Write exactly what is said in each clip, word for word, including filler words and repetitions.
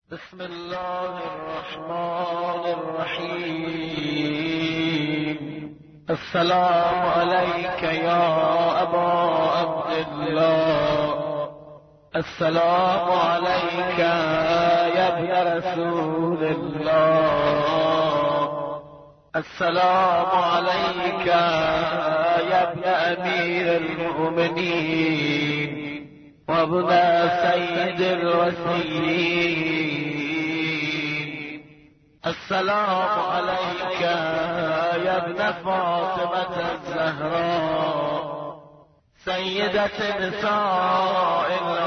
بسم الله الرحمن الرحيم. السلام عليك يا أبا عبد الله، السلام عليك يا ابن رسول الله، السلام عليك يا ابن أمير المؤمنين وابن سيد الوسيلين، السلام عليك يا ابن فاطمة الزهراء سيدة نساء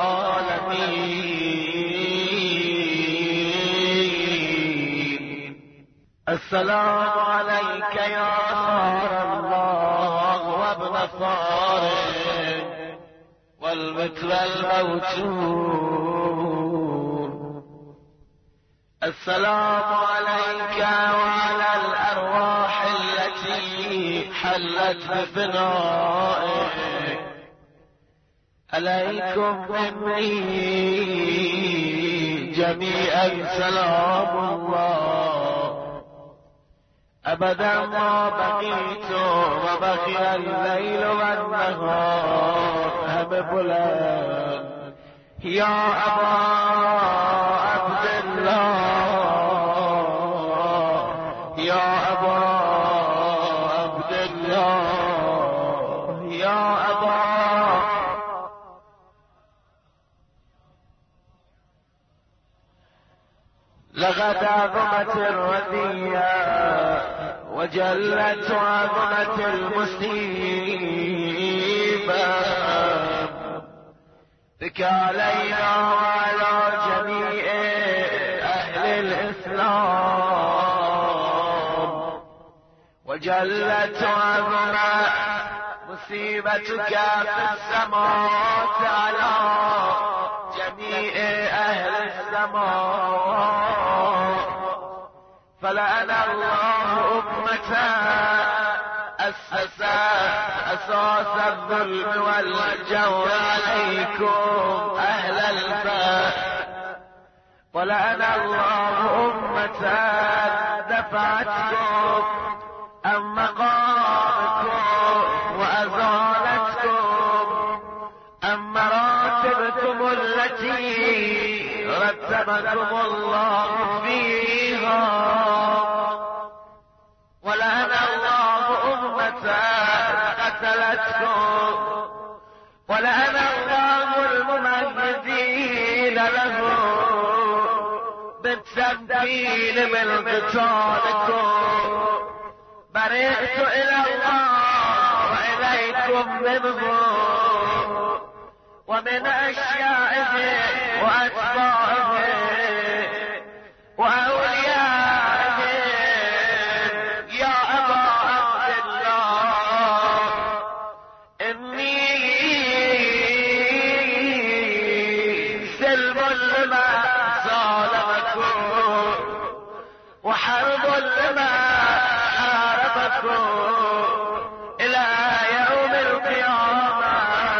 العالمين، السلام عليك يا صار الله وابن صارم والمثل الموتور، السلام عليك وعلى الأرواح التي حلت بفنائك، عليكم مني جميعا سلام الله أبدا ما بقيت وبقي الليل والنهار هم بلند يا أبا عبد الله، يا أبا عبد الله، يا أبا لقد عظمت الرذية وجلت عظمت المصيبة بك علينا وعلى جميع أهل الإسلام، وجلت عظمت مصيبتك في السماوات على جميع أهل السماء، فلعن الله أمة أسس أساس الظلم والجور عليكم أهل الباب، ولعن الله أمة دفعتكم عن مقامكم وأزالتكم عن مراتبكم التي رتبكم الله فيها، ولعن الله أمة قتلتكم، ولعن الله الممهدين له بالتمكين من قتالكم، برئت إلى الله وإليكم منه ومن أشيائه وأتباعه وأوليائه يا أبا عبد الله، إني سلم لما ظالمكم وحرب لما حاربكم إلى يوم القيامة،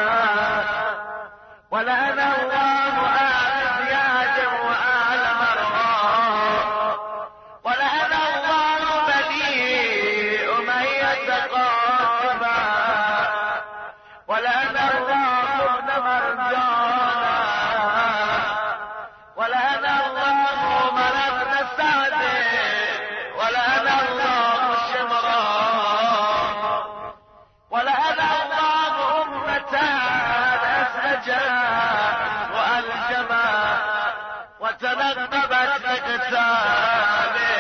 ولعن الله آل زياد وآل مروان، ولعن الله بني أمية قاتبا، ولعن الله ابن مرجانا، ولعن الله عمر بن سعد، ولعن الله شمران، ولعن الله أمة أسجا وألجما وتنقبت بقتاله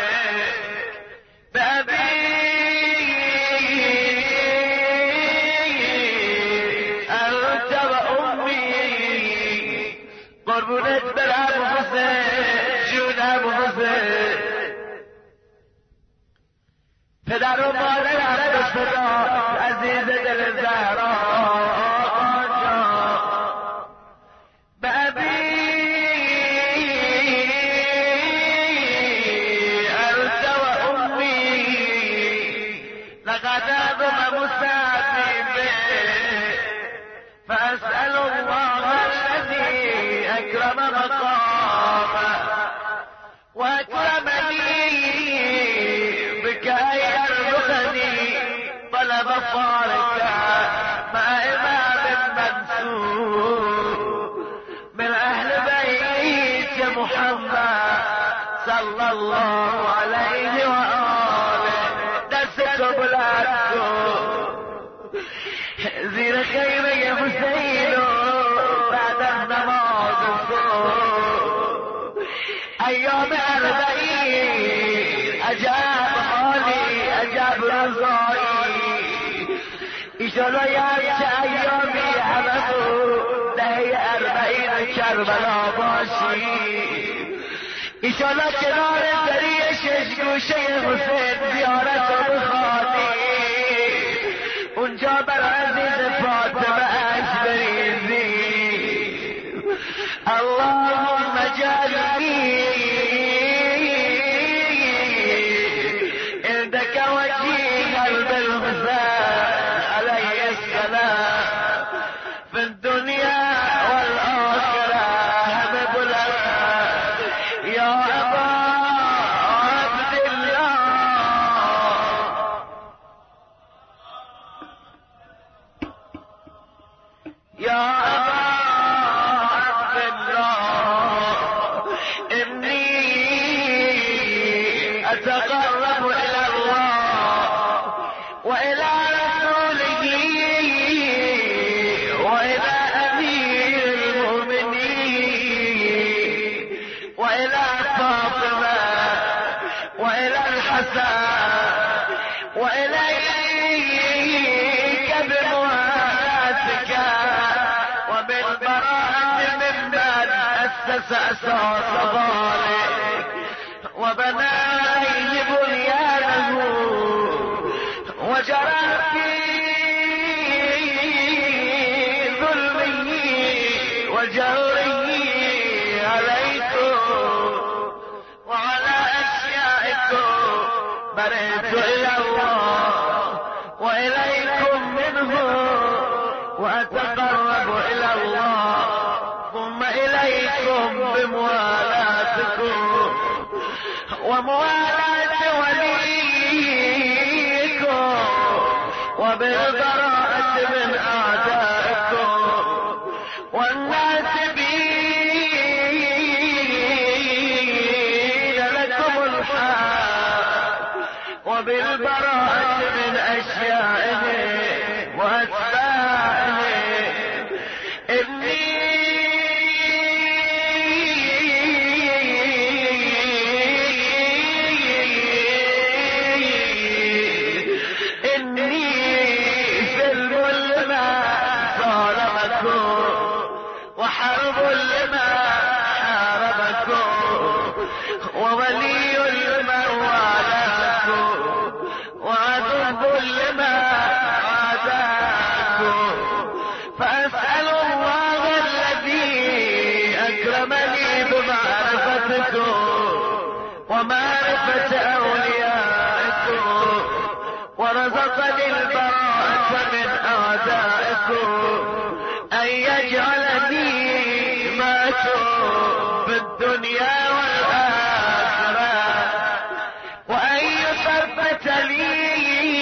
بأبي أنت وأمي قربونت بالأبو حسين جون أبو حسين پدر و مادر عرب خدا عزیز دل زهرا به ابی محمد صلی الله علیه و آله. دستتو بلند کن زیر خیمه حسین بعد از نماز صبح ایام اربعین عجب حالی عجب رضایی ایشالا یه ایامی همه دهه اربعین کربلا باشی ایشالا کنار دری شش گوشه حسین زیارت رو بخوانی اونجا بر عزیز فاطمه اش بریزی اللهم جعلنی عندك وجيها بالحسين عليه السلام في الدنيا والآخرة حبيب الله يا أبا عبد الله يا أبا عبد الله إني أتقرب إلى الله وإلى رسوله وإلى أمير المؤمنين وإلى فاطمة وإلى الحسن وإليك بموالاتك وبالبراءة ممن أسس أساس ذلك وبنى عليه بنيانه وجرى في ظلمه وجره عليكم وعلى أشيائكم برئت إلى الله وإليكم منه وأتقرب إلى الله ثم إليكم بموالاتكم وموالاة وليكم وبالبراءة من أعدائكم والناسبين لكم الحق وبالبراءة من أشيائهم وأتباعهم إني وحرب لما حاربكم وولي لمن والاكم وعدو لما عاداكم فأسأل الله الذي أكرمني بمعرفتكم ومعرفة أوليائكم ورزقني البراءة من أعدائكم أن يجعلني معكم في الدنيا والآخرة وأن يثبت لي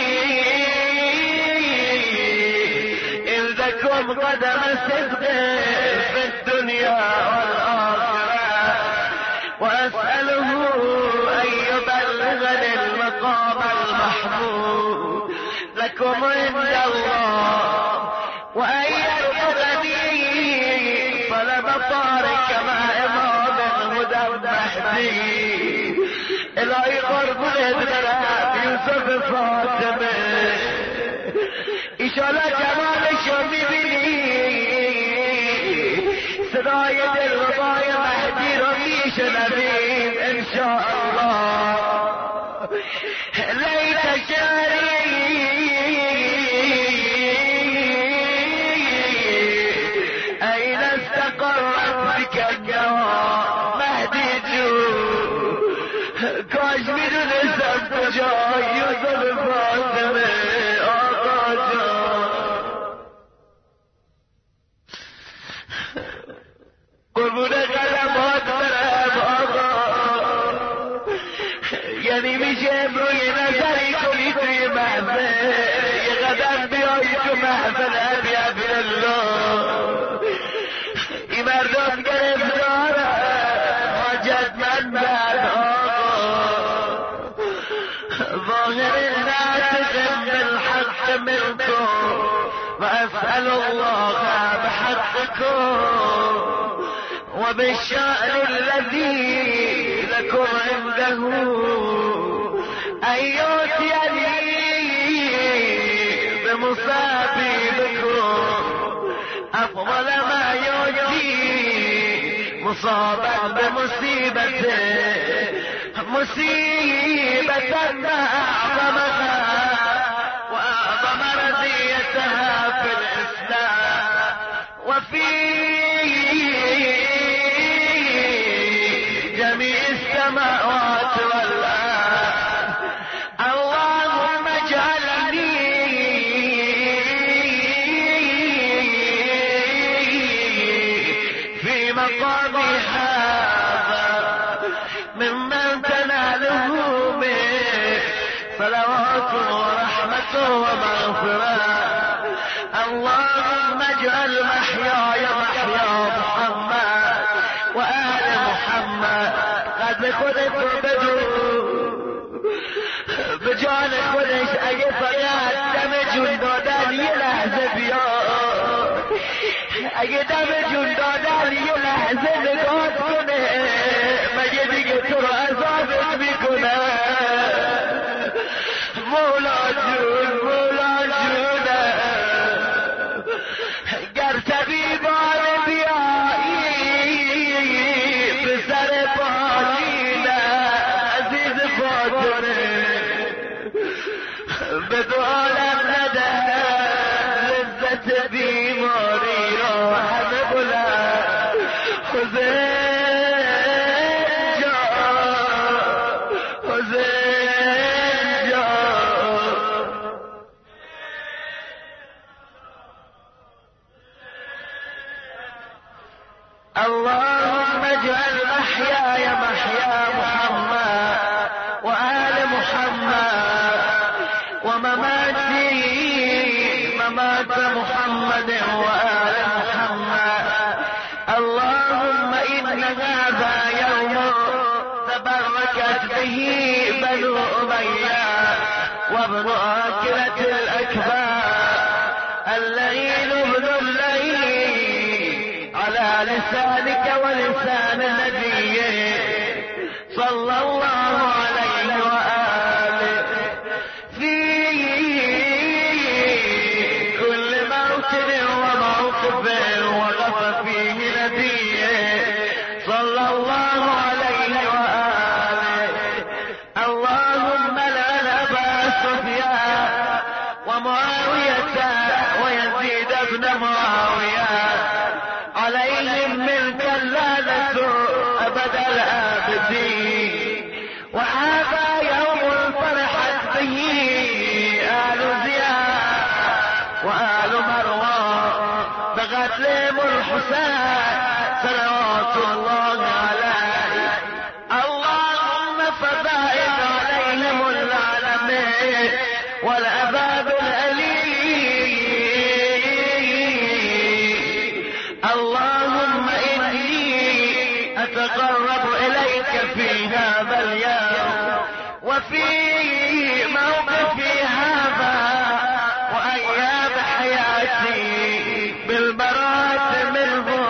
عندكم قدم صدق في الدنيا والآخرة وأسأله أن يبلغني المقام المحمود لكم عند الله وأن يرفضني فلم طارك مع إمام الهدى المهدي إلهي قرب الإدراك يوسف فاطمة إن شاء الله جمال شمي بني صداي الرضاي مهدي رميش نبيب إن شاء الله ليت شعري أين استقرت بك الجواب مهدي جو كاش بدون اسم جاي يوسف فاطمة آقا جان قربون قلمات برم آقا یعنی میشه روی نظری کنی توی محفل یه قدم بیایی تو محفل ابی عبدالله این مردم گرفتارن حاج الحق منكم وأسأل الله بحقكم وبالشأن الذي لكم عنده أن يؤتيني بمصابيبكم أفضل ما يؤتي مصابا بمصيبته مصيبة ما أعظمها وأعظم رزيتها في الإسلام وفي جميع السماوات والأرض. اللهم اجعلني في مقامي هذا ممن تناله به صلوات ورحمة ومغفرة. اللهم اجعل محياي محيا محمد وآل محمد. قد خذت بدو بجان خودش اگه فقط دم جون دادن یه لحظه بیاد، اگه دم جون دادن یه لحظه نگاه کنه مگه دیگه تو رو عذابت میکنه. مولا جون مولا جونه گر طبیبان بیایی به سر پاچینه عزیز فاطمه به دو عالم نده لذت بیماری را همه بلند. حسین جان حسین جان. اللهم اجعل محياي محيا محمد وآل محمد ومماتي ممات محمد وآل محمد. اللهم إن هذا يوم تبركت به بنو أمية وابن آكلة الأكبر الليل ابن الليل على لسانك ولسان نبيه صلى الله عليه وآله. في كل موطن وموقف وقف فيه نبيه صلى الله عليه وآله. اللهم لعن أبا سفيان ومعاوية ويزيد بن معاوية عليهم منك اللعنة أبد الآبدين. وهذا يوم فرحت به آل زياد وآل مروان بقتلهم الحسين صلوات الله عليه. اللهم فبائد عليهم العالمين والعذاب الأليم. اللهم إني أتقرب إليك في هذا اليوم وفي موقفي هذا وأيام حياتي بالبراءة منه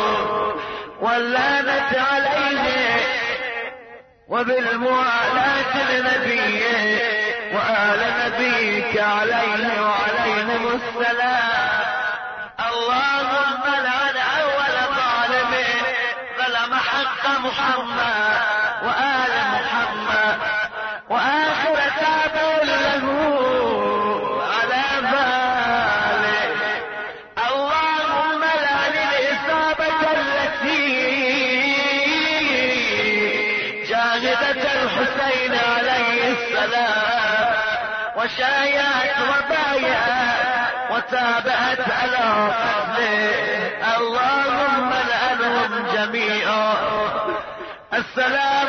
واللعنة عليه وبالموالاة لنبيه وآل نبيك عليه وعليهم السلام. اللهم لعن أول ظالم ظلم حق محمد وآل محمد وآخر تابع له على ذلك. اللهم لعن الإصابة التي جاهدت الحسين عليه السلام وشايعت وبايعت وتابعت على قتله. اللهم لعنهم جميعا. السلام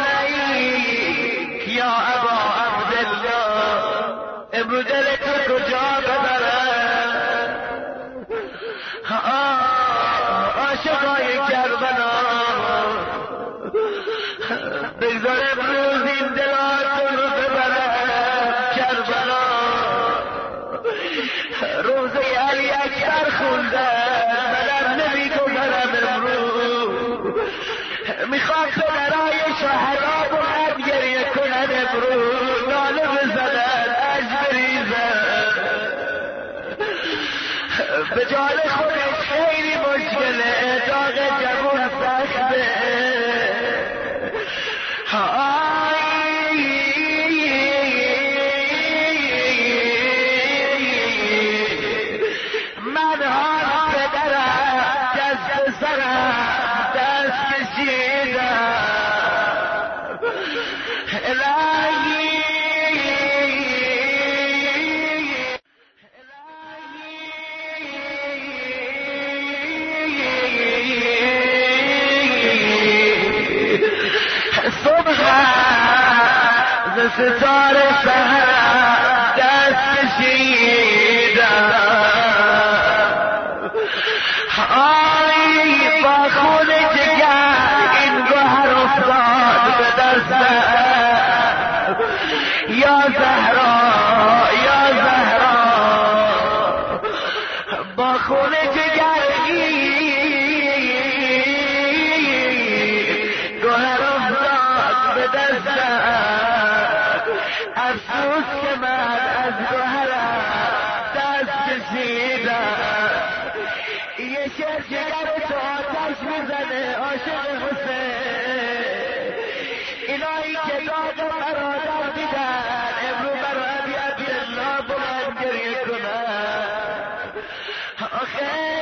عليك يا أبا عبد الله ابن جلتك جاب عاشقای کربلا بگذار امروز این دلاتون رو ببرن کربلا. رجال خودش خیلی مشکله، داغ جوون سخته. من ها پدرم دست سرم دست کشیدم، الهی صبح ز ستاره سهر دست کشیدم، آی با خون جگر این گوهر افتاد به دستم. یا زهرا یا زهرا با خون جگر گوهر افتاد به دستم. افسوس که من از گوهرم دست کشیدم. یه شعر جگر تو آتش میزنه عاشق حسین، اینایی که داد برادر دیدن امرو برا عبی عبی الله بلند گریه کنن. آخه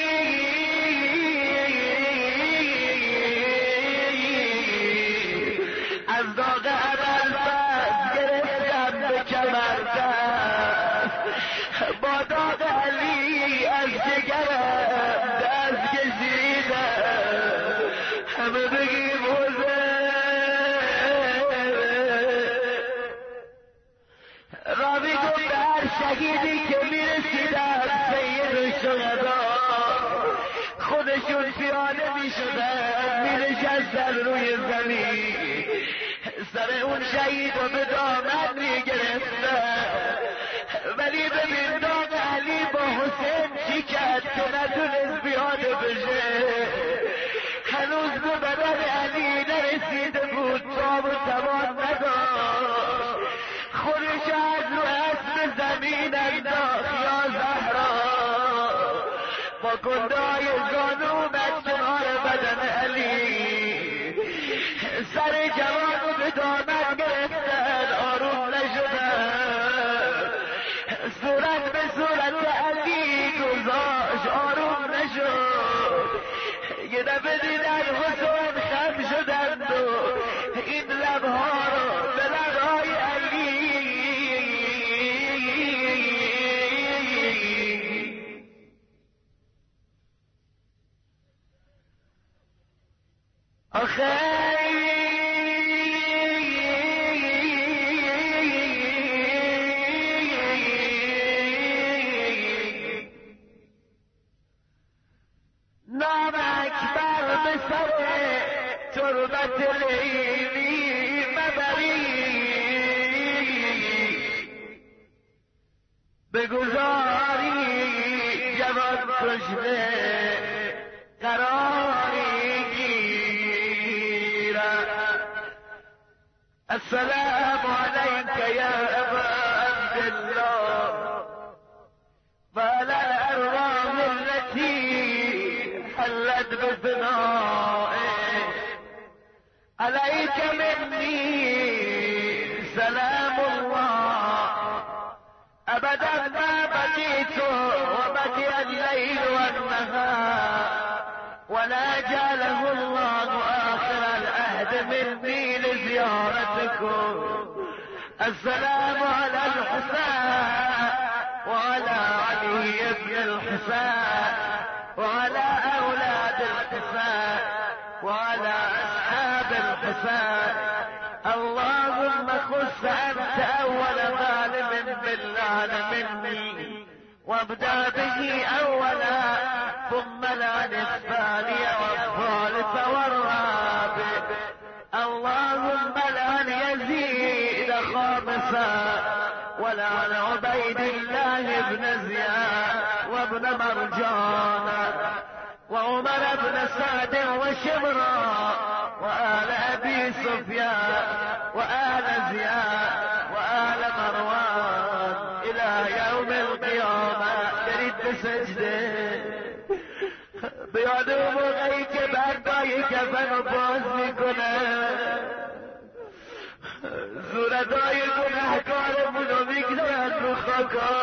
از داغ عمل بس گرفتم به کمر دست، با داغ علی از جگرم دست کشیدم. همه بگیم حسین. راوی گفت به هر شهیدی که میرسیدن سید الشهدا خودشون پیاده میشدن مینشستن روی زمین، سر اون شهید رو به دامن میگرفتن. ولی ببین داغ علی با حسین چی کرد که نتونست پیاده بشه. هنوز به بدن علی نرسیده بود، تاب و توان نداشت. خودش از رو اسب زمین انداخت. یا زهرا با گندای زانو اومد کنار بدن علی، سر جوان رو به دامن گرفتن، آروم نشدن. صورت به صورت علی گذاشت، آروم نشد. یه دفعه دیدن حسین خم شدند و این لبها رو به لبهای علی. آخه نام اکبر به سر تربت لیلی مبری، بگذاری جوان کشته قراری گیرد. السلام علیک یا ابا عبدالله وعلى الأرواح التي حلت بفنائه، عليك مني سلام الله أبدا ما بقيت وبقي الليل والنهار، ولا جعله الله آخر العهد مني لزيارتكم. السلام على الحسين وعلى علي بن الحسين وعلى أولاد الحسين وعلى أصحاب الحسين. اللهم خص أنت أول ظالم باللعن مني، وابدأ به أولا ثم لعن الثاني والثالث والرابع. اللهم لعن يزيد خامسا، ولعن عبيد الله بن زياد وابن مرجان وعمر بن سعد وشمرا وآل أبي سفيان وآل زياد وآل مروان إلى يوم القيامة. تريد سجده کفن رو باز میکنه، صورتای گناهکارمون رو میگذارن رو خاکا،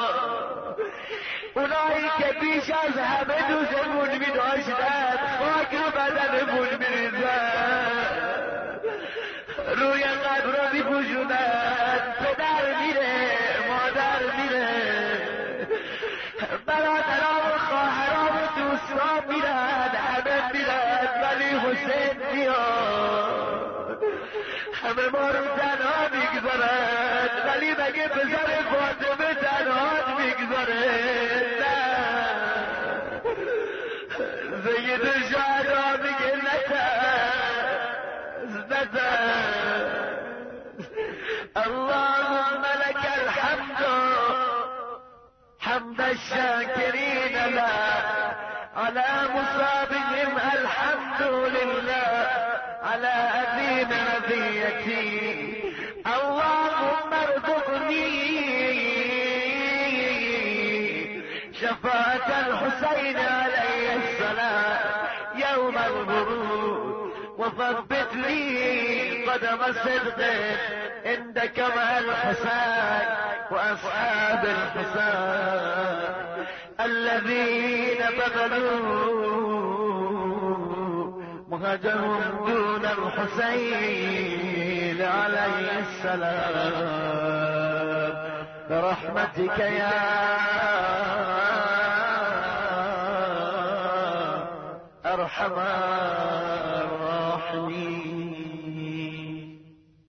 اونایی که پیش از همه دوستمون میداشتن خاک رو بدنمون میریزن، روی قبر رو میپوشونن، پدر میره، مادر میره، برادران و خواهران و دوستان میرن، همه میرن، ولی حسین میاد، همه ما رو تنها میگذارن، ولی مگه پسر فاطمه تنها میگذاره؟ نه، سید الشهدا میگه نترس نترس، اللهم لك الحمد حمد الشاكرين لا على مصابهم، الحمد لله على أدين رضيتي، اللهم ارزقني شفاعة الحسين عليه السلام يوم الغروب، وثبت لي قدم صدق عندك مع الحسين وأصحاب الحسين الذين بذلوا مهجهم دون الحسين عليه السلام، برحمتك يا أرحم الراحمين.